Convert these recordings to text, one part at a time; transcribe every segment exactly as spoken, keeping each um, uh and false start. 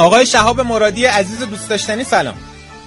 آقای شهاب مرادی عزیز دوست داشتنی سلام.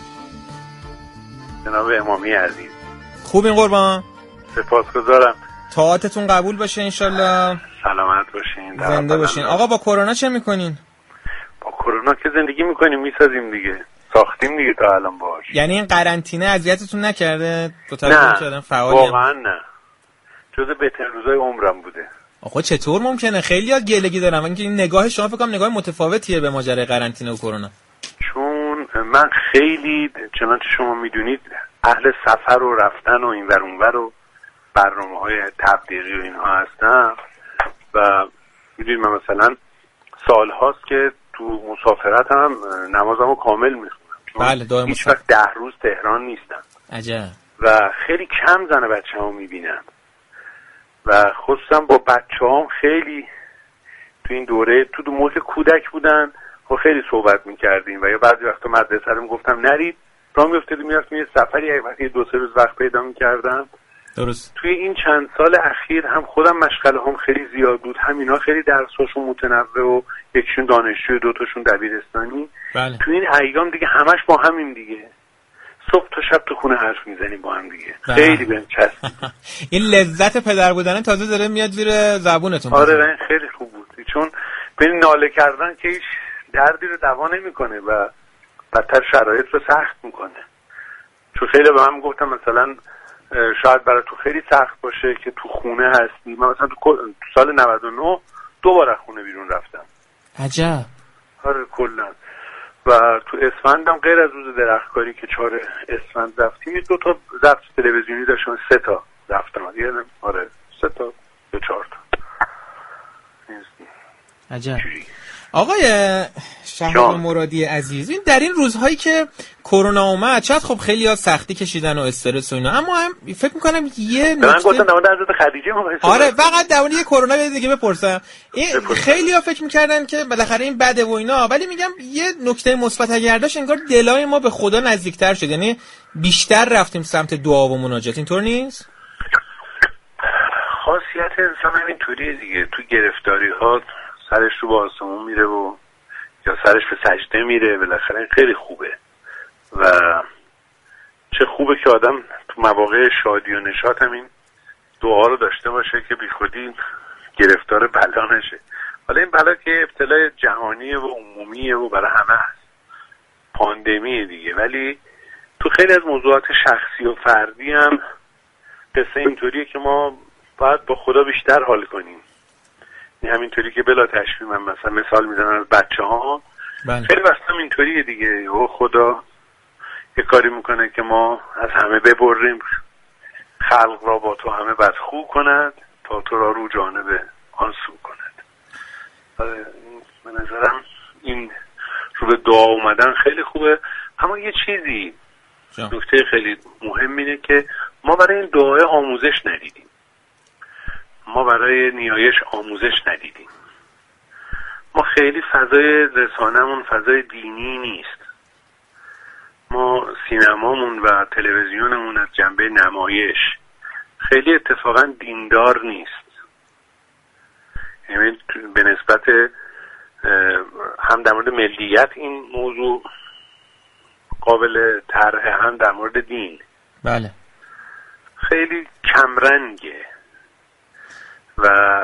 جناب امامی عزیز خوبین قربان؟ سپاسگزارم. طاعتتون قبول باشه انشالله. سلامت باشین. زنده باشین. آقا با کرونا چه میکنین؟ با کرونا که زندگی میکنیم، میسازیم دیگه. ساختیم دیگه تا الان باش. یعنی این قرنطینه اذیتتون نکرده؟ نه واقعا نه، جز بهترین روزای عمرم بوده. آخه چطور ممکنه؟ خیلی ها گلگی دارم اینکه این نگاه شما فکر کنم نگاه متفاوتیه به ماجرای قرنطینه و کرونا. چون من خیلی چنانچه شما میدونید اهل سفر و رفتن و اینور اونور و برنامه‌های تبلیغی و اینها هستم و میدونید من مثلا سال هاست که تو مسافرت هم نمازمو کامل میخونم. بله دائم هیچ وقت ده روز تهران نیستم. عجب. و خیلی کم زن بچه ها میبینم و خصوصا با بچه هم خیلی تو این دوره تو دو موقع کودک بودن و خیلی صحبت میکردیم و یا بعضی وقتا مدرسه رو میگفتم نرید راه میافتادیم میرفتیم یه سفری یه دو سه روز وقت پیدا میکردم. درست. توی این چند سال اخیر هم خودم مشغله هم خیلی زیاد بود، هم اینا خیلی درساشون متنوع و یکشون دانشجو دوتاشون دبیرستانی. بله. توی این ایام دیگه همش با همین دیگه صبح تا شب تو خونه حرف میزنیم با هم دیگه. بله. خیلی بهم چسبید. این لذت پدر بودن تازه داره میاد زیر زبونتون. آره خیلی خوب بود چون ببین ناله کردن که هیچ دردی رو دوا نمیکنه و بدتر شرایط رو سخت میکنه. چون خیلی به من گفتم مثلا شاید برای تو خیلی سخت باشه که تو خونه هستی. من مثلا تو سال نود و نه دو بار از خونه بیرون رفتم. عجب. آره کلا. و تو اسفندم غیر از روز درختکاری که چهار اسفند رفتیم دو تا ضبط تلویزیونی داشتم، سه تا رفتم. یادم آره سه تا یا چهار تا. عجب. آقای شهاب مرادی عزیز، این در این روزهایی که کرونا اومد شاید خب خیلی ها سختی کشیدن و استرس و اینا، اما هم فکر میکنم یه نکته من گفتم در مورد حضرت خدیجه ما آره فقط در مورد یه کرونا دیگه بپرسم. این خیلی ها فکر میکردن که بالاخره این بده و اینا، ولی میگم یه نکته مثبت اگر داشت انگار دلای ما به خدا نزدیکتر شد، یعنی بیشتر رفتیم سمت دعا و مناجات. اینطور نیست؟ خاصیت انسان همینطوریه دیگه، تو گرفتاری ها سرش رو با آسمون میره و یا سرش به سجده میره، بالاخره خیلی خوبه و چه خوبه که آدم تو مواقع شادی و نشاط هم این دعا رو داشته باشه که بی خودی گرفتار بلا نشه. حالا این بلا که ابتلای جهانیه و عمومیه و برای همه هست، پاندمیه دیگه، ولی تو خیلی از موضوعات شخصی و فردی هم قصه اینطوریه که ما باید با خدا بیشتر حال کنیم. همینطوری که بلا تشبیه من مثلا مثال میزنم از بچه ها بله. خیلی وقتا اینطوریه دیگه، او خدا یه کاری میکنه که ما از همه ببریم، خلق را با تو همه بدخو کند تا تو را رو جانب آن سو کند. به نظرم این رو به دعا اومدن خیلی خوبه. اما یه چیزی نکته خیلی مهم اینه که ما برای این دعای آموزش ندیدیم، ما برای نیایش آموزش ندیدیم، ما خیلی فضای رسانمون فضای دینی نیست، ما سینمامون و تلویزیونمون از جنبه نمایش خیلی اتفاقا دیندار نیست. یعنی به نسبت هم در مورد ملیت این موضوع قابل طرحه، هم در مورد دین. بله. خیلی کمرنگه و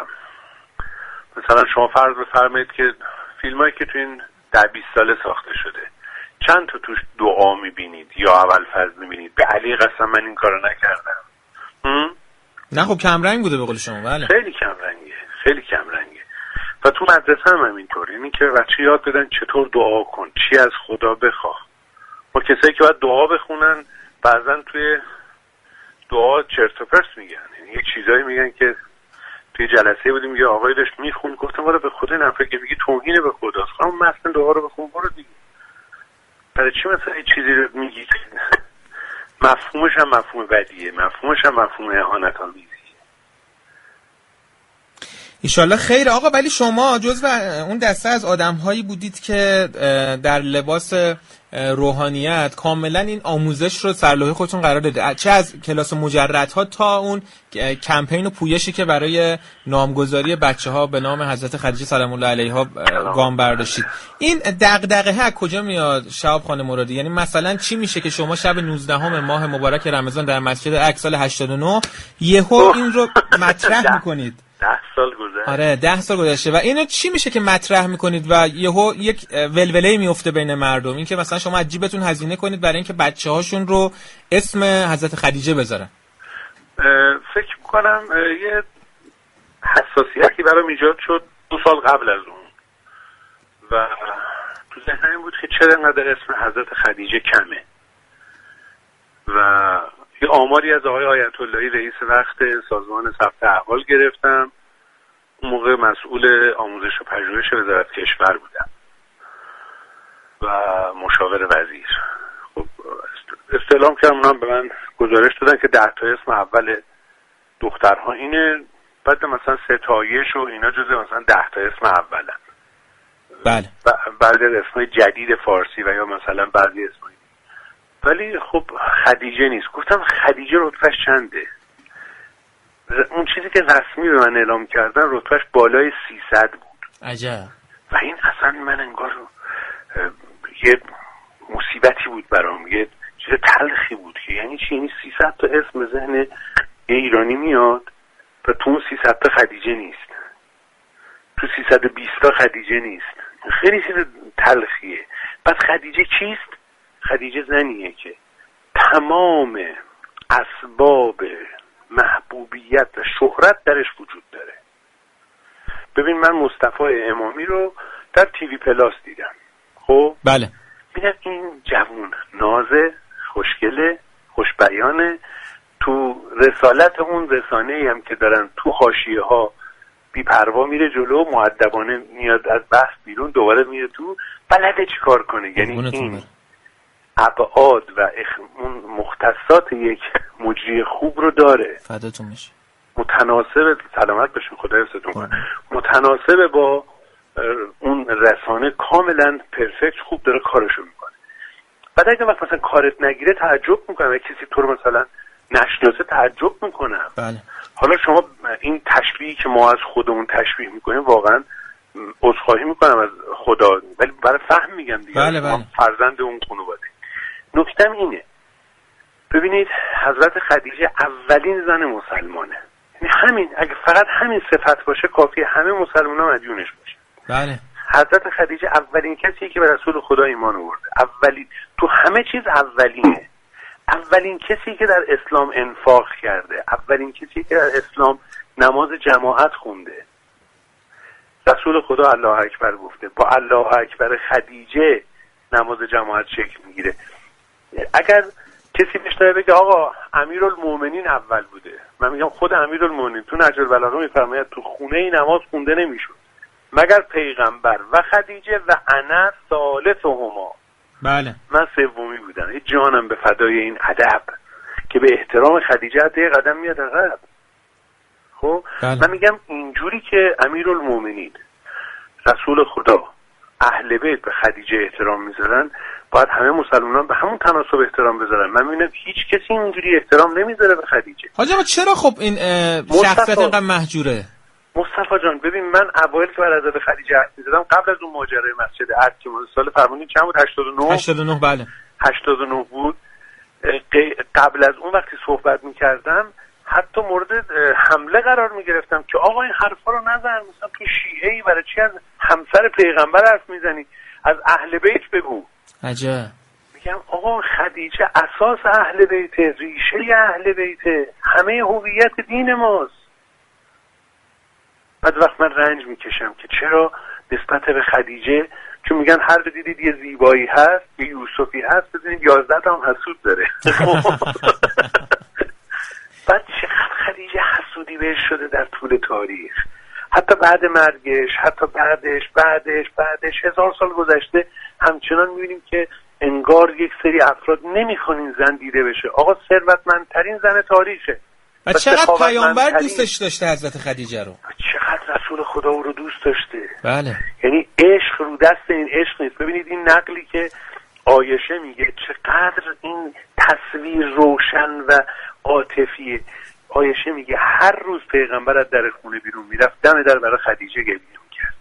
مثلا شما فرض بفرمایید که فیلمایی که تو این ده بیست ساله ساخته شده چند تا توش دعا میبینید یا اول فضل میبینید به علی قسم من این کارو نکردم؟ نه خب کمرنگ بوده به قول شما. بله خیلی کمرنگه، خیلی کمرنگه. و تو مدرسه هم همینطور، اینی که بچه یاد بدن چطور دعا کن، چی از خدا بخواه. ما کسایی که باید دعا بخونن بعضن توی دعا چرت و پرت میگن، یعنی یک چیزایی میگن که توی جلسه بودیم میگه آقای داشت میخون، گفتم ولی به خدا نفر که میگی توهین به خداست. خواهم مثلا دعا رو بخون برو دیگه، برای چی مثلا یه چیزی رو میگی مفهومش هم مفهوم بدیه، مفهومش هم مفهوم اهانت آمیزیه. ایشالله خیر. آقا ولی شما جزو اون دسته از آدم‌هایی بودید که در لباس روحانیت کاملا این آموزش رو سرلوحه خودتون قرار داده، چه از کلاس مجردها تا اون کمپین و پویشی که برای نامگذاری بچه‌ها به نام حضرت خدیجه سلام الله علیها گام برداشتید. این دغدغه از کجا میاد شهاب خان مرادی؟ یعنی مثلا چی میشه که شما شب نوزدهم ماه مبارک رمضان در مسجد اقصی سال هشتاد و نه یهو این رو مطرح میکنید؟ ده سال گذشته. آره ده سال گذشته و اینو چی میشه که مطرح میکنید و یهو یک ولوله‌ای میفته بین مردم، این که مثلا شما از جیبتون هزینه کنید برای اینکه بچه‌هاشون رو اسم حضرت خدیجه بذارن؟ فکر میکنم یه حساسیتی برام ایجاد شد دو سال قبل از اون و تو ذهنم این بود که چرا اینقدر اسم حضرت خدیجه کمه و یه آماری از آقای آیت اللهی رئیس وقت سازمان ثبت احوال گرفتم. اون موقع مسئول آموزش و پژوهش وزارت کشور بودم و مشاور وزیر. خب استعلام کردم، اونم به من گزارش دادن که ده تا اسم اول دخترها اینه، بعد مثلا ستایش و اینا جزء مثلا ده تا اسم اولن. بله. بعضی اسمای جدید فارسی و یا مثلا بعضی اسمای، ولی خب خدیجه نیست. گفتم خدیجه رتبهش چنده؟ اون چیزی که رسمی به من اعلام کردن رتبهش بالای سیصد بود. عجب. و این اصلا من انگار یه مصیبتی بود برام، یه چیز تلخی بود که یعنی چی؟ یعنی سیصد تا اسم ذهن یه ایرانی میاد و تو اون سیصد تا خدیجه نیست، تو سیصد و بیست تا خدیجه نیست. خیلی چیز تلخیه. پس خدیجه کیست؟ خدیجه زنیه که تمام اسباب محبوبیت و شهرت درش وجود داره. ببین من مصطفی امامی رو در تیوی پلاس دیدم. خب بله. ببین این جوون نازه، خوشگله، خوشبیانه، تو رسالت اون رسانه‌ای هم که دارن تو حاشیه ها بی‌پروا میره جلو، مؤدبانه میاد از بحث بیرون، دوباره میره تو، بلده چی کار کنه. یعنی این ابعاد و اخ... اون مختصات یک مجری خوب رو داره. فداتون میشه. متناسب، سلامت بشین خدا حفظتون کنه، متناسب با اون رسانه کاملا پرفکت خوب داره کارشو میکنه. بعد اگه وقت مثلا کارت نگیره تعجب میکنم، اگه کسی تو رو مثلا نشناسه تعجب میکنم. بله. حالا شما این تشبیهی که ما از خودمون تشبیه میکنیم واقعا عذرخواهی میکنم از خدا، ولی برای فهم میگم دیگه. بله بله. فرزند اون خانواده. نکتم اینه، ببینید حضرت خدیجه اولین زن مسلمانه. یعنی همین، اگه فقط همین صفت باشه کافیه همه مسلمان‌ها مدیونش باشه. بله. حضرت خدیجه اولین کسیه که به رسول خدا ایمان آورده. اولین، تو همه چیز اولینه. اولین کسی که در اسلام انفاق کرده، اولین کسی که در اسلام نماز جماعت خونده. رسول خدا الله اکبر گفته، با الله اکبر خدیجه نماز جماعت شکل میگیره. اگر کسی بشنوه بگه آقا امیرالمومنین اول بوده، من میگم خود امیرالمومنین تو نهج البلاغه میفرماید تو خونه ای نماز خونده نمیشد مگر پیغمبر و خدیجه و انا ثالثهما. بله. من سومی بودم. یه جانم به فدای این ادب که به احترام خدیجه یه قدم میاد عقب. خب بله. من میگم اینجوری که امیرالمومنین رسول خدا اهل بیت به خدیجه احترام میذارن، باید همه مسلمانان به همون تناسب احترام بذارن. من میبینم هیچ کسی اینجوری احترام نمیذاره به خدیجه. حاجا چرا خب این شخصیت اینقدر محجوره؟ مصطفی جان ببین، من اوایل که بر حضرت خدیجه حرف می‌زدم قبل از اون ماجرای مسجد اقصی که سال فرمودین چند بود؟ هشتاد و نه هشتاد و نه بله هشتاد و نه بود. قبل از اون وقتی صحبت می‌کردم حتی مورد حمله قرار می‌گرفتم که آقا این حرفا رو نزن، مثلا تو شیعه‌ای برای چی از همسر پیغمبر حرف میزنی؟ از اهل بیت بگو. عجب. میگم آقا خدیجه اساس اهل بیت، ریشه اهل بیت، همه هویت دین ماست. بعد وقت من رنج میکشم که چرا نسبت به خدیجه، چون میگن هر جا دیدید یه زیبایی هست یه یوسفی هست بدونید یازده تا هم حسود داره. بعد چقدر خدیجه حسودی بهش شده در طول تاریخ، حتی بعد مرگش، حتی بعدش بعدش بعدش هزار سال گذشته همچنان میبینیم که انگار یک سری افراد نمیخوان این زن دیده بشه. آقا ثروتمندترین زن تاریخه و چقدر پیامبر دوستش داشته حضرت خدیجه رو، چقدر رسول خدا او رو دوست داشته. بله. یعنی عشق رو دست این عشق نیست. ببینید این نقلی که عایشه میگه چقدر این تصویر روشن و عاطفیه. عایشه میگه هر روز پیغمبر از در خونه بیرون میرفت دم در برای خدیجه گریه میکرد.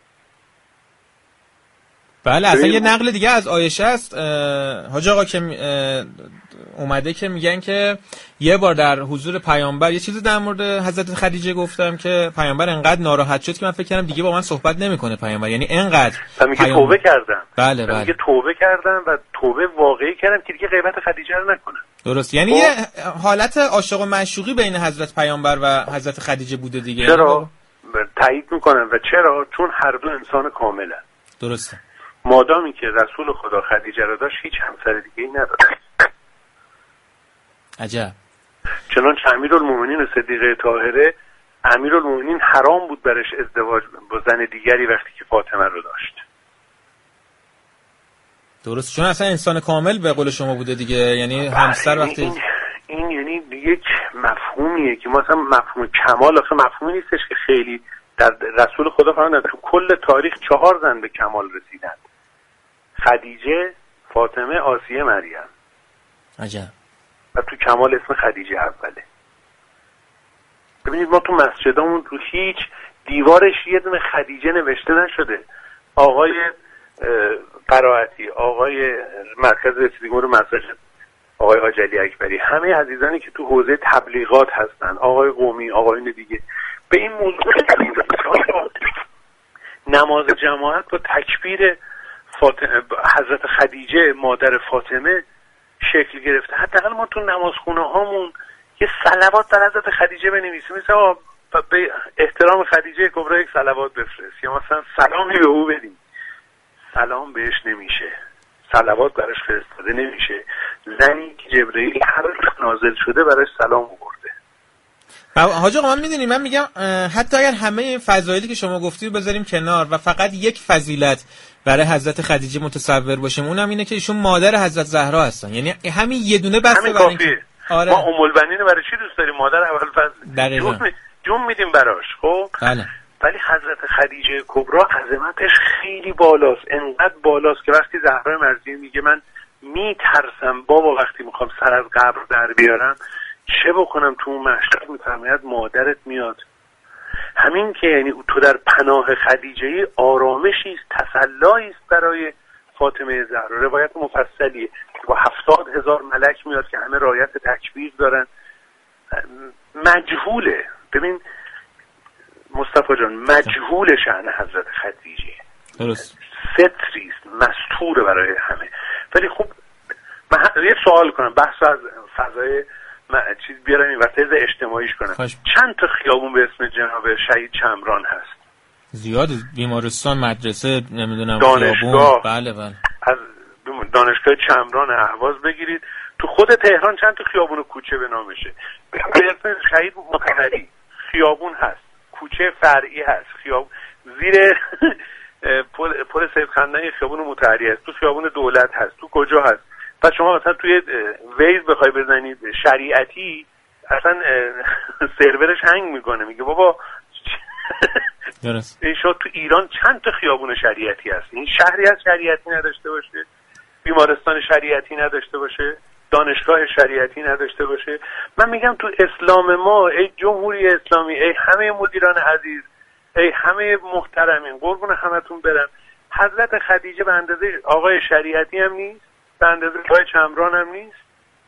بله اصلا یه نقل دیگه از عایشه است حاج آقا که اومده که میگن که یه بار در حضور پیامبر یه چیزی در مورد حضرت خدیجه گفتم که پیامبر انقدر ناراحت شد که من فکر کردم دیگه با من صحبت نمیکنه پیامبر، یعنی انقدر میگه پیام... توبه کردم. بله بله میگه توبه کردم و توبه واقعی کردم که دیگه غیبت خدیجه رو نکنم. درست، یعنی یه حالت عاشق و معشوقی بین حضرت پیامبر و حضرت خدیجه بوده دیگه. چرا؟ تایید میکنم. و چرا؟ چون هر دو انسان کاملن. درسته. مادامی که رسول خدا خدیجه رو داشت هیچ همسر دیگه‌ای نداشت. عجب. چنانچه امیرالمومنین صدیقه طاهره امیرالمومنین حرام بود برش ازدواج با زن دیگری وقتی که فاطمه رو داشت. درست، چون اصلا انسان کامل به قول شما بوده دیگه، یعنی همسر وقتی این, این یعنی یک مفهومیه که مثلا مفهوم کمال آخه مفهومی نیستش که خیلی در رسول خدا فرمودن تو کل تاریخ چهار زن به کمال رسیدن: خدیجه، فاطمه، آسیه، مریم. عجب. و تو کمال اسم خدیجه اوله. ببینید ما تو مسجدامون تو هیچ دیوارش یه دونه خدیجه نوشته نشده. آقای قرائتی، آقای مرکز رسیدگی امور مساجد، آقای حاج علی اکبری، همه عزیزانی که تو حوزه تبلیغات هستن، آقای قومی، آقایون دیگه، به این موضوع نماز جماعت با تکبیر فاطمه حضرت خدیجه مادر فاطمه شکل گرفته. حداقل ما تو نمازخونه هامون یه صلوات بر حضرت خدیجه بنویسیم، مثلا به احترام خدیجه کبرا یک صلوات بفرست، یا مثلا سلامی به او بدیم. سلام بهش نمیشه، صلوات براش فرستاده نمیشه. زنی که جبرئیل هر وقت نازل شده براش سلام آورده. حاج آقا من میدونی من میگم حتی اگر همه این فضایلی که شما گفتی رو بذاریم کنار و فقط یک فضیلت برای حضرت خدیجه متصور باشیم، اونم اینه که ایشون مادر حضرت زهرا هستن، یعنی همین یه دونه بس برای اینکه آره. ما ام البنین برای چی دوست داریم؟ مادر اول فضل جون, می... جون میدیم براش. خب بله. ولی حضرت خدیجه کبرا عظمتش خیلی بالاست، انقدر بالاست که وقتی زهرا مرضیه میگه من میترسم بابا وقتی میخوام سر از قبر در بیارم چه بکنم تو اون محشر، میفرماید مادرت میاد. همین که یعنی تو در پناه خدیجه آرامشی است، تسلایی است برای فاطمه زهرا. روایت مفصلیه که با هفتاد هزار ملک میاد که همه رایت تکبیر دارن. مجهوله. ببین مصطفی جان، مجهول شأن حضرت خدیجه، درست، ستری است، مستور برای همه. ولی خب من یه سوال کنم، بحث از فضای چیز بیارم این وسط اجتماعیش کنم. خوش. چند تا خیابون به اسم جناب شهید چمران هست؟ زیاد. بیمارستان، مدرسه، نمیدونم دانشگاه. بله بله. از دانشگاه چمران اهواز بگیرید تو خود تهران چند تا خیابون و کوچه به نامشه. به اسم شهید مطهری خیابون هست، کوچه فرعی هست، خیابون زیر پل پل سید خندان خیابون مطهری هست، تو خیابون دولت هست، تو کجا هست؟ پس شما مثلا توی ویز بخوای بزنید شریعتی اصلا سرورش هنگ میکنه، میگه بابا درست. این شد تو ایران چند تا خیابون شریعتی هست. این شهری از شریعتی نداشته باشه، بیمارستان شریعتی نداشته باشه، دانشگاه شریعتی نداشته باشه. من میگم تو اسلام ما، ای جمهوری اسلامی، ای همه مدیران عزیز، ای همه محترمین، قربون همتون برم، حضرت خدیجه به اندازه آقای شریعتی هم نیست، به اندازه آقای چمران هم نیست.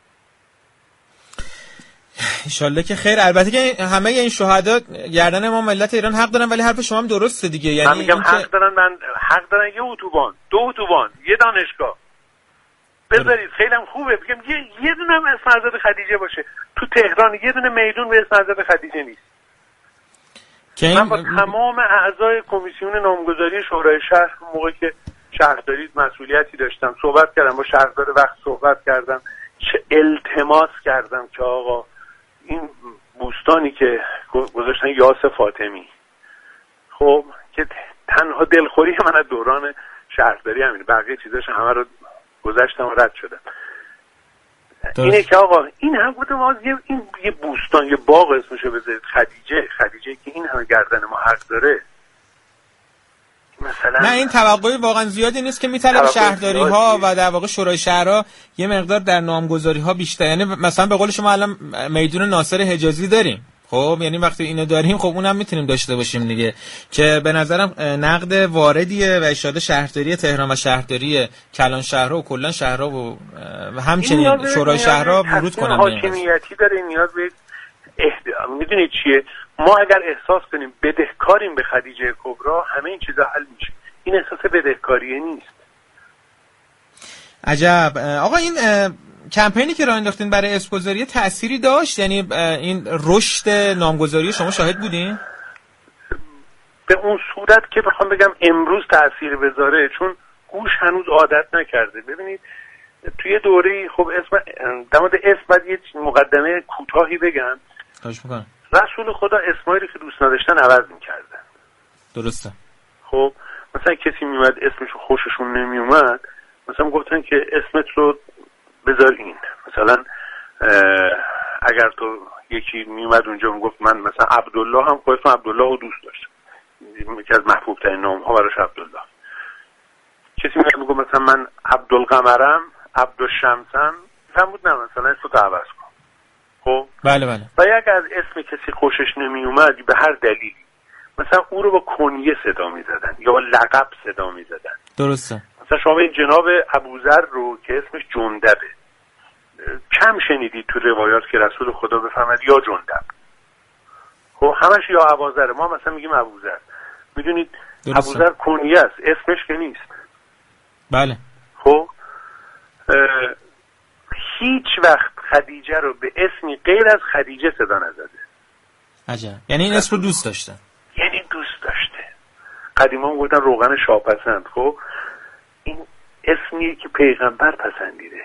انشالله که خیر. البته که همه این شهدا گردن ما ملت ایران حق دارن، ولی حرف شما هم درسته دیگه. یعنی من میگم حق دارن، من حق دارن یه اتوبان، دو اتوبان، یه دانشگاه بذارید. خیلی هم خوبه. میگم یه یه دونه هم اسم حضرت خدیجه باشه تو تهران، یه دونه میدون به اسم حضرت خدیجه نیست. این... من با تمام اعضای کمیسیون نامگذاری شورای شهر موقعی که شهرداری مسئولیتی داشتم صحبت کردم، با شهردار وقت صحبت کردم، چه التماس کردم که آقا این بوستانی که گذاشتن یاس فاطمی، خب که تنها دلخوری من از دوران شهرداری همینه، بقیه چیزاش همه رو گذاشتم و رد شدم. درست. اینه که آقا این هم بوده ما یه این یه بوستان، یه باغ اسمشو بذارید خدیجه، خدیجه که این همه بکنه گردن ما حق داره. مثلا نه این توقعی واقعا زیادی نیست که میطلب شهرداری ها و در واقع شورای شهرها یه مقدار در نامگذاری ها بیشتر، یعنی مثلا به قول شما الان میدون ناصر حجازی داریم، خب یعنی وقتی اینو داریم خب اونم میتونیم داشته باشیم دیگه، که به نظرم نقد واردیه و اشاره شهرداری تهران و شهرداری کلان شهرها و کلا شهرها و, و همچنین شورای شهرها ورود کنن. حاکمیتی داره، نیاز به احد... میدونید چیه، ما اگر احساس کنیم بدهکاریم به خدیجه کبرا همه این چیزا حل میشه. این احساس بدهکاریه نیست. عجب. آقا این کمپینی که راه انداختین برای اسپوزاری تأثیری داشت؟ یعنی این رشد نامگذاری شما شاهد بودین؟ به اون صورت که بخوام بگم امروز تأثیر بذاره، چون گوش هنوز عادت نکرده. ببینید توی دوره‌ای خب اسم در مورد اسم بعد یه مقدمه کوتاهی بگم. خواهش می‌کنم. رسول خدا اسمایی که دوست نداشتن عوض می‌کردن. درسته. خب مثلا کسی میومد اسمشو خوششون نمیومد، مثلا گفتن که اسمت رو بذار این، مثلا اگر تو یکی میومد اونجا میگفت من مثلا عبدالله هم خودم عبدالله رو دوست داشتم، یکی از محبوب ترین نام ها براش عبدالله. کسی میاد میگه مثلا من عبدالقمرم، عبدالشمسم، هم بود نه مثلا اسمو تو عوض کن. خب بله بله. و اگر از اسم کسی خوشش نمیومد به هر دلیلی مثلا او رو با کنیه صدا میزدن یا با لقب صدا میزدن. درسته. مثلا شما این جناب ابوذر رو که اسمش جندبه، کم شنیدید تو روایات که رسول خدا بفرماد یا جندب. خب همش یا ابوذر، ما مثلا میگیم ابوذر. میدونید ابوذر کنیه است، اسمش که نیست. بله. خب هیچ وقت خدیجه رو به اسمی غیر از خدیجه صدا نزده. عجب. یعنی این اسم رو دوست داشته. یعنی دوست داشته. قدیما میگفتن روغن شاپسند. خب این اسمیه که پیغمبر پسندیده.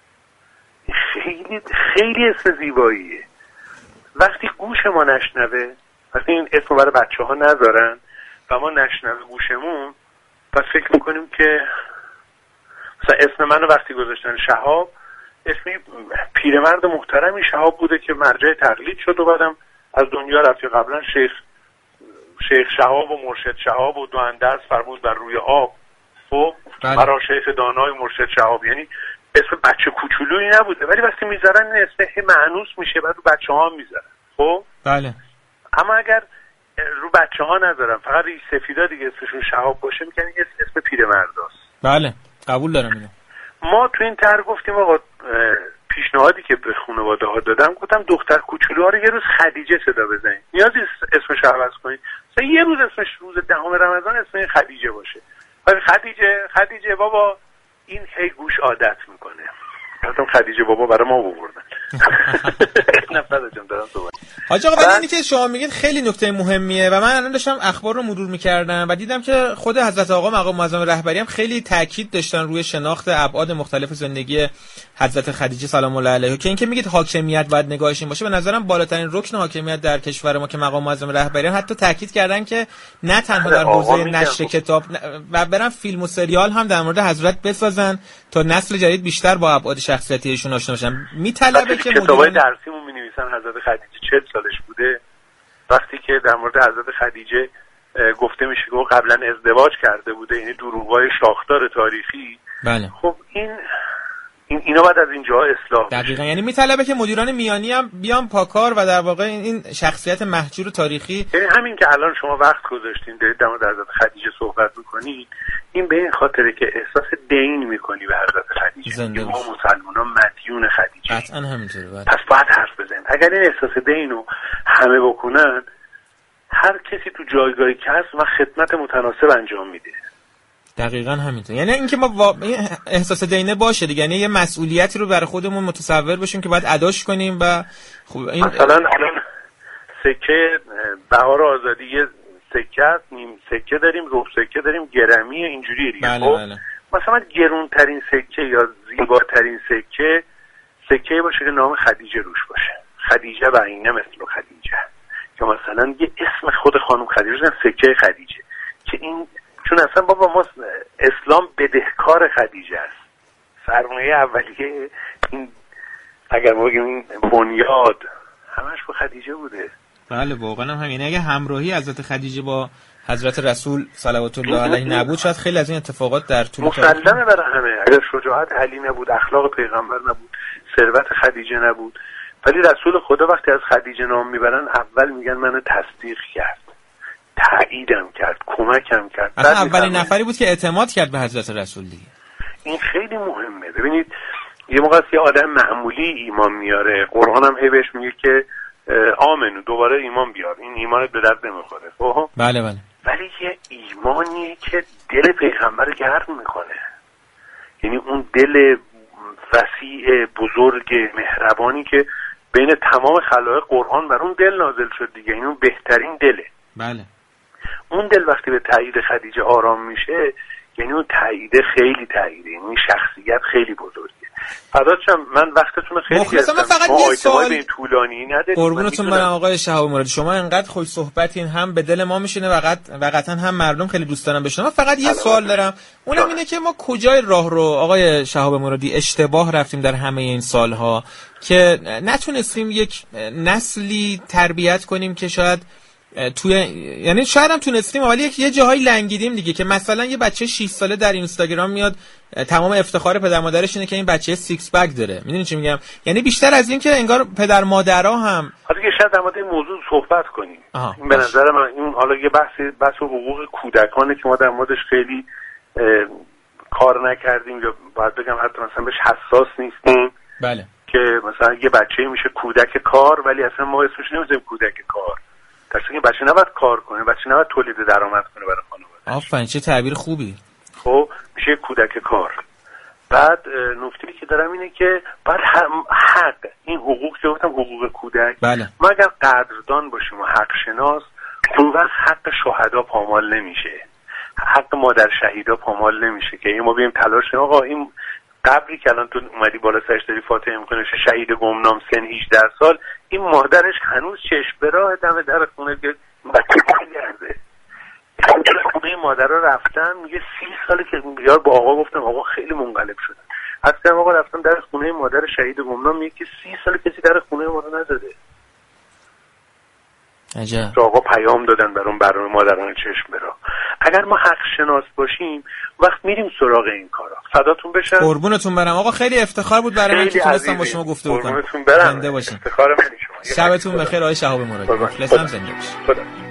خیلی خیلی اسم زیباییه. وقتی گوش ما نشنوه، وقتی این اسم برای بچه ها نذارن و ما نشنوه گوشمون، پس فکر میکنیم که مثلا اسم منو وقتی گذاشتن شهاب، اسمی پیرمرد محترمی شهاب بوده که مرجع تقلید شد و بعدم از دنیا رفت. قبلا شیخ شیخ شهاب و مرشد شهاب و دو اندرس فرمود بر روی آب. خب برای شیخ دانای مرشد شهاب، یعنی اسم بچه کوچولویی نبوده، ولی وقتی میذارن این اسم مانوس میشه، بعد رو بچه ها میذارن. خب بله. اما اگر رو بچه ها نذارن، فقط ریش سفیدا دیگه اسمشون شهاب باشه، میگن این اسم پیرمرداست. بله قبول دارم اینو. ما تو این طرح گفتیم آقا پیشنهادی که به خانواده ها دادم، گفتم دختر کوچولوها رو یه روز خدیجه صدا بزنید، نیازی اسمش عوض کنید، مثلا یه روز اسمش روز دهم رمضان اسمش خدیجه باشه. ولی خدیجه خدیجه بابا این هی گوش عادت میکنه. گفتم خدیجه بابا برای ما آوردن. نفر داشتم دارم صحبت. حاج آقا ولی اینی که شما میگید خیلی نکته مهمیه و من الان داشتم اخبار رو مرور میکردم و دیدم که خود حضرت آقا مقام معظم رهبری هم خیلی تاکید داشتن روی شناخت ابعاد مختلف زندگی حضرت خدیجه سلام الله علیها، که اینکه میگید حاکمیت باید نگاهش این باشه. به نظرم بالاترین رکن حاکمیت در کشور ما که مقام معظم رهبری حتی تاکید کردن که نه تنها در حوزه نشر کتاب و برن فیلم و سریال هم در مورد حضرت بسازن تا نسل جدید بیشتر با ابعاد شخصیتی ایشون آشنا بشن. میطلبه که کتابای درسیمون می‌نویسن حضرت خدیجه چهل سالش بوده، وقتی که در مورد حضرت خدیجه گفته میشه که قبلا ازدواج کرده بوده، یعنی دروغ‌های شاخدار تاریخی. بله. خب این این اینا بعد از اینجا اصلاح دقیقاً، یعنی میطلبه که مدیران میانی هم بیان پاکار و در واقع این شخصیت محجور تاریخی، یعنی همین که الان شما وقت گذاشتین دارید در مورد حضرت خدیجه صحبت می‌کنید، این به این خاطره که احساس دین می‌کنی به حضرت خدیجه. ما مسلمانان مدیون خدیجه. قطعاً همینطوره. پس باید حرف بزنیم. اگر این احساس دین رو همه بکنن، هر کسی تو جایگاهی که هست و خدمت متناسب انجام میده. دقیقاً همینطور. یعنی اینکه ما وا... احساس دینه باشه دیگه، یعنی یه مسئولیتی رو برای خودمون متصور بشیم که باید اداش کنیم. و خب این مثلا الان سکه بهار آزادی یه سکه است، نیم سکه داریم، ربع سکه داریم، گرمی اینجوری دیگه. بله خب بله. مثلا گرونترین سکه یا زیباترین سکه سکه باشه که نام خدیجه روش باشه، خدیجه و اینه مثل خدیجه، که مثلا یه اسم خود خانم خدیجه، سکه خدیجه، که این چون اصلا بابا ما اسلام بدهکار خدیجه است. سرمایه اولیه این اگر ما بگیم این بنیاد همش با خدیجه بوده. بله واقعا هم همین. اگه همراهی حضرت خدیجه با حضرت رسول صلوات الله علیه نبود شاید خیلی از این اتفاقات در طول مسلمه برای همه. اگر شجاعت علی نبود، اخلاق پیغمبر نبود، ثروت خدیجه نبود، ولی رسول خدا وقتی از خدیجه نام میبرن اول میگن منو تصدیق کرد، تاییدم کرد، کمکم کرد. اصلا اولین نفری بود که اعتماد کرد به حضرت رسول دیگه. این خیلی مهمه. ببینید یه موقع یه آدم معمولی ایمان میاره، قرآن هم هی بهش میگه که آمنو، دوباره ایمان بیار، این ایمانت به درد نمیخوره. خب بله بله. ولی یه ایمانیه که دل پیغمبر گرم میکنه، یعنی اون دل وسیع بزرگ مهربانی که بین تمام خلایق قرآن بر اون دل نازل شد دیگه، این اون بهترین دله. بله. اون دل وقتی به تایید خدیجه آرام میشه، یعنی اون تایید خیلی تاییده، یعنی شخصیت خیلی بزرگه. فداتشم، من وقتتون خیلی گرفتم. من فقط یه سوال طولانی ندارید. قربونتون برم آقای شهاب مرادی، شما انقدر خوش صحبتین، هم به دل ما میشینه وقت وقتا هم مردم خیلی دوست دارن بشنون. من فقط یه سوال دارم، اونم اینه که ما کجای راه رو آقای شهاب مرادی اشتباه رفتیم در همه این سالها که نتونستیم یک نسلی تربیت کنیم که شاید توی، یعنی شاید هم تونستیم ولی یه جاهایی لنگیدیم دیگه، که مثلا یه بچه شش ساله در اینستاگرام میاد تمام افتخار پدر مادرش اینه که این بچه سیکس پک داره. میدونی چی میگم؟ یعنی بیشتر از این که انگار پدر مادرها هم حالا که شاید در مورد این موضوع صحبت کنیم. این به نظر من این حالا یه بحث بحث حقوق کودکانه که ما در موردش خیلی کار نکردیم، یا باید بگم حتی مثلا بهش حساس نیستیم. بله. که مثلا یه بچه میشه کودک کار، ولی اصلا ما اسمش نمیذاریم کودک کار. درسته که بچه نباید کار کنه، بچه نباید تولید درآمد کنه برای خانواده. آفرین، چه تعبیر خوبی. خب میشه کودک کار. بعد نکته‌ای که دارم اینه که بعد حق، این حقوق که گفتم حقوق کودک، بله. ما اگر قدردان باشیم و حق شناس، اون وقت حق شهدا پامال نمیشه، حق مادر شهیدا پامال نمیشه که ما بیم تلاش کنیم آقا این قبری که الان تو اومدی بالا سرش داری فاتحه میکنه شهید گمنام سن هجده سال، این مادرش هنوز چشم به راه دم در خونه که بچه برگرده. خونه مادرها رفتن، میگه سی ساله که بیار با آقا گفتم آقا خیلی منقلب شدن، اصلا آقا رفتم در خونه مادر شهید گمنام، میگه که سی ساله کسی در خونه ما رو نزده. عجب. آقا پیام دادن برام برای مادران چشم برا. اگر ما حق شناس باشیم وقت میریم سراغ این کارا. فداتون بشم. قربونتون برم آقا، خیلی افتخار بود برای من که تونستم با شما گفتگو کنم. قربونتون برم. زنده باشین. افتخار من شما. شبتون بخیر آقای شهاب مرادی. مخلصم، زنده باشین.